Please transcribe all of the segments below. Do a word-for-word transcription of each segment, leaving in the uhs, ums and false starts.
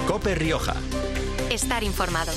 COPE Rioja. Estar informado.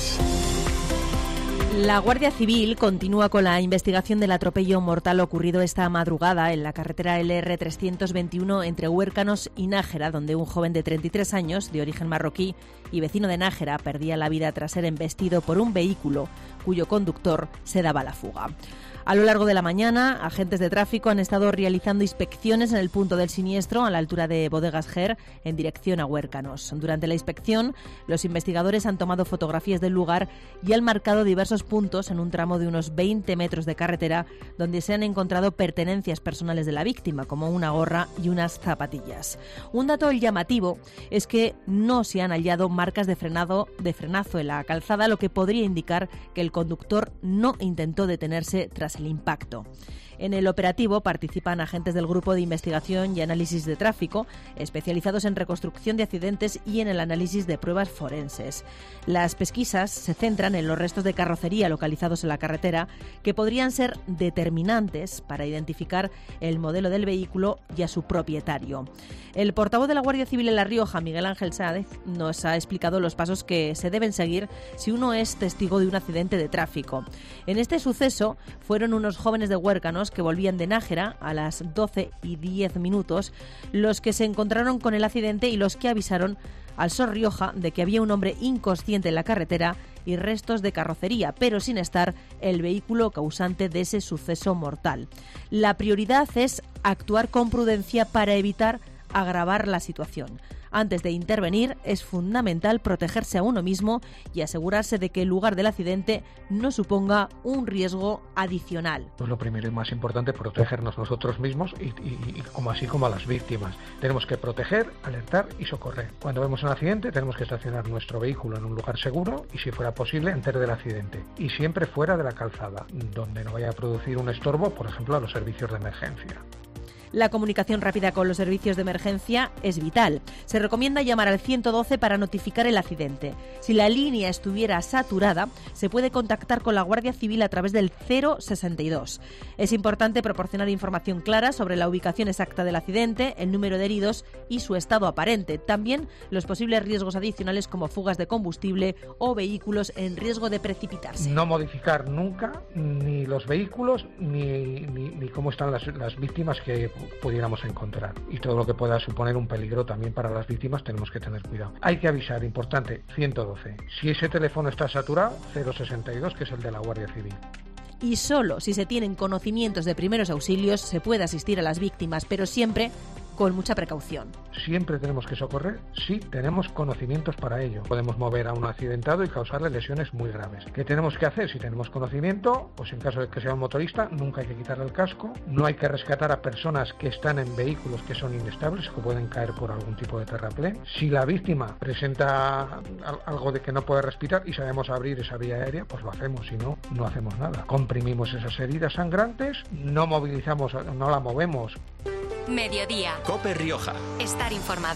La Guardia Civil continúa con la investigación del atropello mortal ocurrido esta madrugada en la carretera L R trescientos veintiuno entre Huércanos y Nájera, donde un joven de treinta y tres años, de origen marroquí y vecino de Nájera, perdía la vida tras ser embestido por un vehículo cuyo conductor se daba a la fuga. A lo largo de la mañana, agentes de tráfico han estado realizando inspecciones en el punto del siniestro, a la altura de Bodegas Ger, en dirección a Huércanos. Durante la inspección, los investigadores han tomado fotografías del lugar y han marcado diversos puntos en un tramo de unos veinte metros de carretera, donde se han encontrado pertenencias personales de la víctima, como una gorra y unas zapatillas. Un dato llamativo es que no se han hallado marcas de frenado, de frenazo en la calzada, lo que podría indicar que el conductor no intentó detenerse tras el impacto. En el operativo participan agentes del Grupo de Investigación y Análisis de Tráfico, especializados en reconstrucción de accidentes y en el análisis de pruebas forenses. Las pesquisas se centran en los restos de carrocería localizados en la carretera, que podrían ser determinantes para identificar el modelo del vehículo y a su propietario. El portavoz de la Guardia Civil en La Rioja, Miguel Ángel Sáez, nos ha explicado los pasos que se deben seguir si uno es testigo de un accidente de tráfico. En este suceso fueron unos jóvenes de Huércanos que volvían de Nájera a las doce y diez minutos los que se encontraron con el accidente y los que avisaron al S O R Rioja de que había un hombre inconsciente en la carretera y restos de carrocería, pero sin estar el vehículo causante de ese suceso mortal. La prioridad es actuar con prudencia para evitar agravar la situación. Antes de intervenir, es fundamental protegerse a uno mismo y asegurarse de que el lugar del accidente no suponga un riesgo adicional. Pues lo primero y más importante, protegernos nosotros mismos y, y, y como así como a las víctimas. Tenemos que proteger, alertar y socorrer. Cuando vemos un accidente, tenemos que estacionar nuestro vehículo en un lugar seguro y, si fuera posible, antes del accidente. Y siempre fuera de la calzada, donde no vaya a producir un estorbo, por ejemplo, a los servicios de emergencia. La comunicación rápida con los servicios de emergencia es vital. Se recomienda llamar al ciento doce para notificar el accidente. Si la línea estuviera saturada, se puede contactar con la Guardia Civil a través del cero sesenta y dos. Es importante proporcionar información clara sobre la ubicación exacta del accidente, el número de heridos y su estado aparente. También los posibles riesgos adicionales como fugas de combustible o vehículos en riesgo de precipitarse. No modificar nunca ni los vehículos ni, ni, ni cómo están las, las víctimas que pudiéramos encontrar, y todo lo que pueda suponer un peligro también para las víctimas tenemos que tener cuidado. Hay que avisar, importante, ciento doce. Si ese teléfono está saturado, cero sesenta y dos, que es el de la Guardia Civil. Y solo si se tienen conocimientos de primeros auxilios se puede asistir a las víctimas, pero siempre con mucha precaución. Siempre tenemos que socorrer si tenemos conocimientos para ello. Podemos mover a un accidentado y causarle lesiones muy graves. ¿Qué tenemos que hacer? Si tenemos conocimiento, pues en caso de que sea un motorista, nunca hay que quitarle el casco. No hay que rescatar a personas que están en vehículos que son inestables, que pueden caer por algún tipo de terraplén. Si la víctima presenta algo de que no puede respirar y sabemos abrir esa vía aérea, pues lo hacemos. Si no, no hacemos nada. Comprimimos esas heridas sangrantes, no movilizamos, no la movemos. Mediodía. COPE Rioja. Estar informado.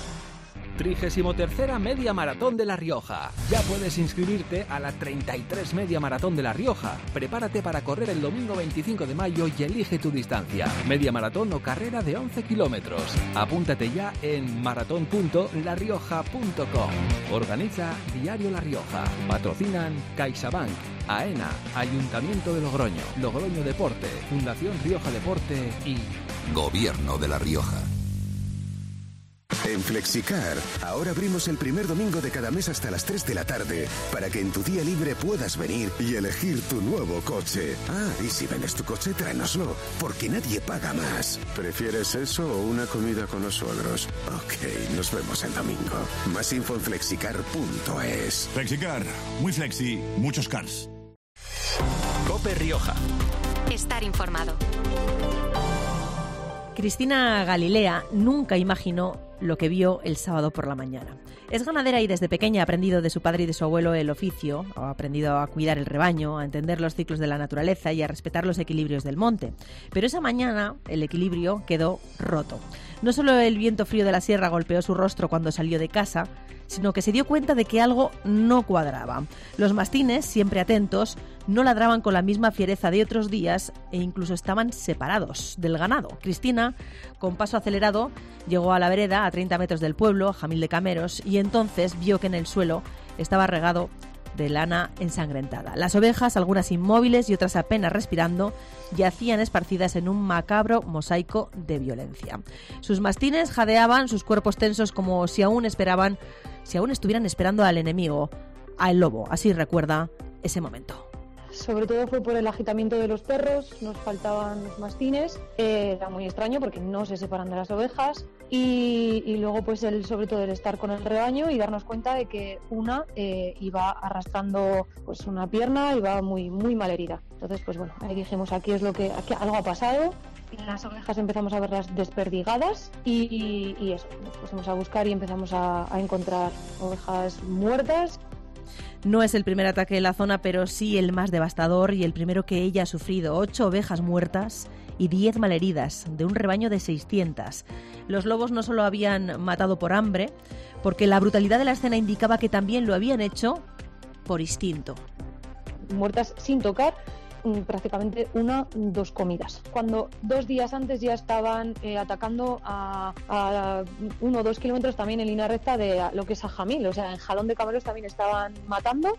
trigésimo tercera Media Maratón de La Rioja. Ya puedes inscribirte a la treinta y tres Media Maratón de La Rioja. Prepárate para correr el domingo veinticinco de mayo y elige tu distancia. Media maratón o carrera de once kilómetros. Apúntate ya en maratón punto la rioja punto com. Organiza Diario La Rioja. Patrocinan CaixaBank, AENA, Ayuntamiento de Logroño, Logroño Deporte, Fundación Rioja Deporte y Gobierno de La Rioja. En Flexicar, ahora abrimos el primer domingo de cada mes hasta las tres de la tarde para que en tu día libre puedas venir y elegir tu nuevo coche. Ah, y si vendes tu coche, tráenoslo, porque nadie paga más. ¿Prefieres eso o una comida con los suegros? Ok, nos vemos el domingo. Más info en flexicar punto es. Flexicar, muy flexi, muchos cars. COPE Rioja. Estar informado. Cristina Galilea nunca imaginó lo que vio el sábado por la mañana. Es ganadera y desde pequeña ha aprendido de su padre y de su abuelo el oficio, ha aprendido a cuidar el rebaño, a entender los ciclos de la naturaleza y a respetar los equilibrios del monte. Pero esa mañana el equilibrio quedó roto. No solo el viento frío de la sierra golpeó su rostro cuando salió de casa, sino que se dio cuenta de que algo no cuadraba. Los mastines, siempre atentos, no ladraban con la misma fiereza de otros días e incluso estaban separados del ganado. Cristina, con paso acelerado, llegó a la vereda a treinta metros del pueblo, Jamil de Cameros, y entonces vio que en el suelo estaba regado de lana ensangrentada. Las ovejas, algunas inmóviles y otras apenas respirando, yacían esparcidas en un macabro mosaico de violencia. Sus mastines jadeaban, sus cuerpos tensos, como si aún esperaban, si aún estuvieran esperando al enemigo, al lobo. Así recuerda ese momento. Sobre todo fue por el agitamiento de los perros, nos faltaban los mastines, eh, era muy extraño porque no se separan de las ovejas y, y luego pues el, sobre todo el estar con el rebaño y darnos cuenta de que una eh, iba arrastrando pues una pierna, iba muy muy mal herida. Entonces pues bueno, ahí dijimos aquí es lo que aquí algo ha pasado. Las ovejas empezamos a verlas desperdigadas y, y, y eso, nos pusimos a buscar y empezamos a, a encontrar ovejas muertas. No es el primer ataque en la zona, pero sí el más devastador y el primero que ella ha sufrido. Ocho ovejas muertas y diez malheridas, de un rebaño de seiscientas. Los lobos no solo habían matado por hambre, porque la brutalidad de la escena indicaba que también lo habían hecho por instinto. Muertas sin tocar, prácticamente una, dos comidas. Cuando dos días antes ya estaban eh, atacando a, a uno o dos kilómetros también en línea recta de lo que es a Jamil, o sea, en Jalón de Cameros también estaban matando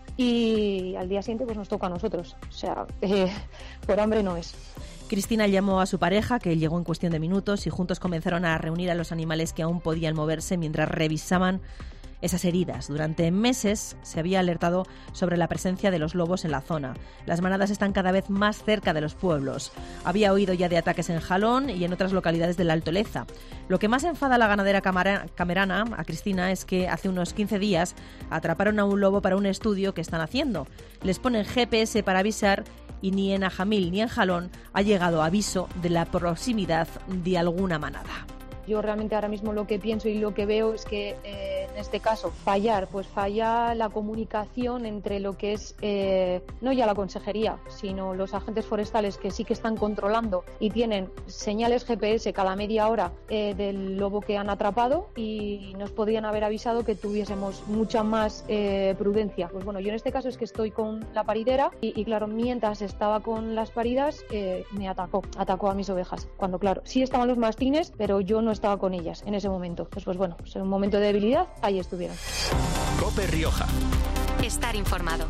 y al día siguiente pues nos toca a nosotros, o sea, eh, por hambre no es. Cristina llamó a su pareja, que llegó en cuestión de minutos, y juntos comenzaron a reunir a los animales que aún podían moverse mientras revisaban esas heridas. Durante meses se había alertado sobre la presencia de los lobos en la zona. Las manadas están cada vez más cerca de los pueblos. Había oído ya de ataques en Jalón y en otras localidades del Alto Leza. Lo que más enfada a la ganadera camerana, a Cristina, es que hace unos quince días atraparon a un lobo para un estudio que están haciendo. Les ponen G P S para avisar y ni en Ajamil ni en Jalón ha llegado aviso de la proximidad de alguna manada. Yo realmente ahora mismo lo que pienso y lo que veo es que eh, en este caso fallar, pues falla la comunicación entre lo que es eh, no ya la consejería, sino los agentes forestales que sí que están controlando y tienen señales G P S cada media hora eh, del lobo que han atrapado y nos podrían haber avisado que tuviésemos mucha más eh, prudencia. Pues bueno, yo en este caso es que estoy con la paridera y, y claro, mientras estaba con las paridas eh, me atacó, atacó a mis ovejas. Cuando claro, sí estaban los mastines, pero yo no estaba con ellas en ese momento. Pues, pues bueno, en un momento de debilidad, ahí estuvieron. COPE Rioja. Estar informado.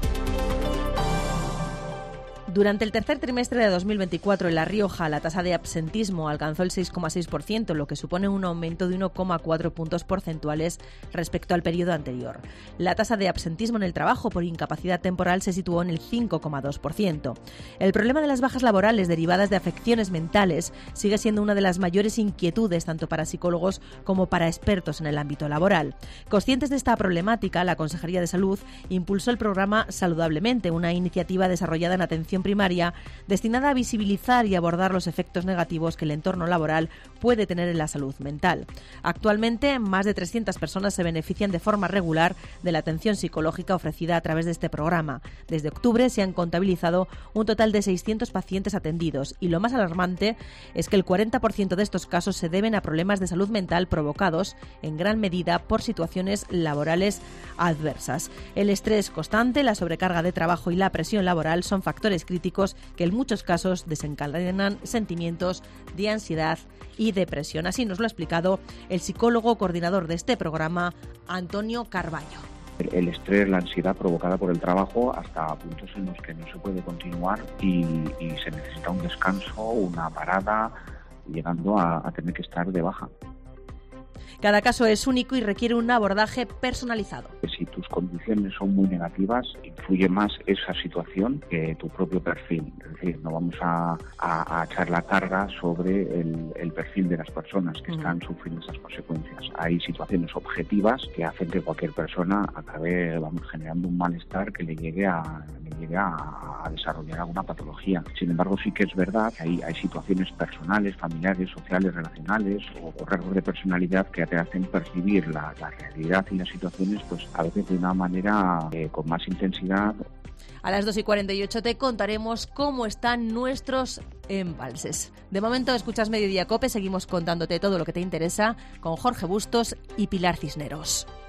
Durante el tercer trimestre de dos mil veinticuatro en La Rioja, la tasa de absentismo alcanzó el seis coma seis por ciento, lo que supone un aumento de uno coma cuatro puntos porcentuales respecto al periodo anterior. La tasa de absentismo en el trabajo por incapacidad temporal se situó en el cinco coma dos por ciento. El problema de las bajas laborales derivadas de afecciones mentales sigue siendo una de las mayores inquietudes tanto para psicólogos como para expertos en el ámbito laboral. Conscientes de esta problemática, la Consejería de Salud impulsó el programa Saludablemente, una iniciativa desarrollada en atención primaria destinada a visibilizar y abordar los efectos negativos que el entorno laboral puede tener en la salud mental. Actualmente, más de trescientas personas se benefician de forma regular de la atención psicológica ofrecida a través de este programa. Desde octubre se han contabilizado un total de seiscientos pacientes atendidos y lo más alarmante es que el cuarenta por ciento de estos casos se deben a problemas de salud mental provocados en gran medida por situaciones laborales adversas. El estrés constante, la sobrecarga de trabajo y la presión laboral son factores críticos que en muchos casos desencadenan sentimientos de ansiedad y depresión. Así nos lo ha explicado el psicólogo coordinador de este programa, Antonio Carballo. El estrés, la ansiedad provocada por el trabajo hasta puntos en los que no se puede continuar y, y se necesita un descanso, una parada, llegando a, a tener que estar de baja. Cada caso es único y requiere un abordaje personalizado. Si tus condiciones son muy negativas, influye más esa situación que tu propio perfil. Es decir, no vamos a, a, a echar la carga sobre el, el perfil de las personas que están uh-huh. sufriendo esas consecuencias. Hay situaciones objetivas que hacen que cualquier persona acabe vamos, generando un malestar que le llegue a llegue a, a desarrollar alguna patología. Sin embargo, sí que es verdad que hay, hay situaciones personales, familiares, sociales, relacionales o, o rasgos de personalidad que te hacen percibir la, la realidad y las situaciones pues a veces de una manera eh, con más intensidad. A las dos y cuarenta y ocho te contaremos cómo están nuestros embalses. De momento escuchas Mediodía Cope, seguimos contándote todo lo que te interesa con Jorge Bustos y Pilar Cisneros.